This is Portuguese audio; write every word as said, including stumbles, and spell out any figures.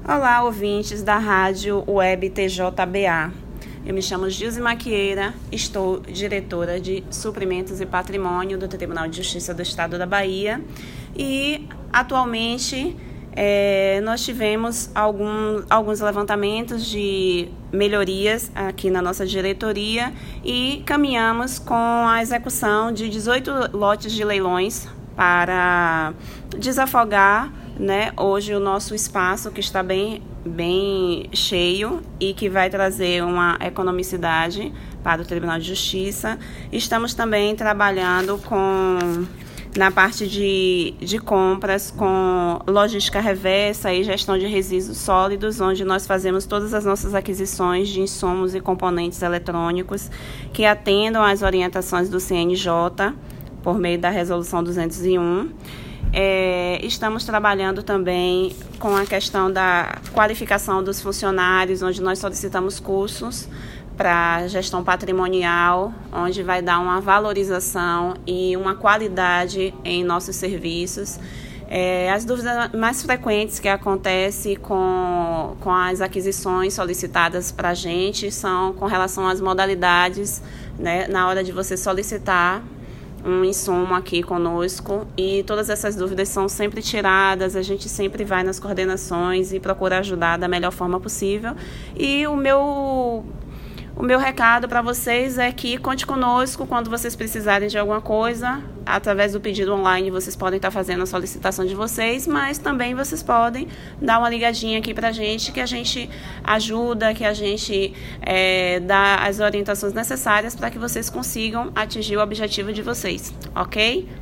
Olá, ouvintes da Rádio Web T J B A. Eu me chamo Gilze Maquieira, estou diretora de Suprimentos e Patrimônio do Tribunal de Justiça do Estado da Bahia e, atualmente, é, nós tivemos algum, alguns levantamentos de melhorias aqui na nossa diretoria e caminhamos com a execução de dezoito lotes de leilões para desafogar, né, hoje o nosso espaço que está bem, bem cheio e que vai trazer uma economicidade para o Tribunal de Justiça. Estamos também trabalhando com, na parte de, de compras, com logística reversa e gestão de resíduos sólidos, onde nós fazemos todas as nossas aquisições de insumos e componentes eletrônicos que atendam às orientações do C N J por meio da Resolução duzentos e um. É, estamos trabalhando também com a questão da qualificação dos funcionários, onde nós solicitamos cursos para gestão patrimonial, onde vai dar uma valorização e uma qualidade em nossos serviços. É, as dúvidas mais frequentes que acontecem com, com as aquisições solicitadas para a gente são com relação às modalidades, né, na hora de você solicitar um insumo aqui conosco, e todas essas dúvidas são sempre tiradas, a gente sempre vai nas coordenações e procura ajudar da melhor forma possível. E o meu, o meu recado para vocês é que conte conosco quando vocês precisarem de alguma coisa. Através do pedido online vocês podem estar fazendo a solicitação de vocês, mas também vocês podem dar uma ligadinha aqui para a gente, que a gente ajuda, que a gente é, dá as orientações necessárias para que vocês consigam atingir o objetivo de vocês, ok?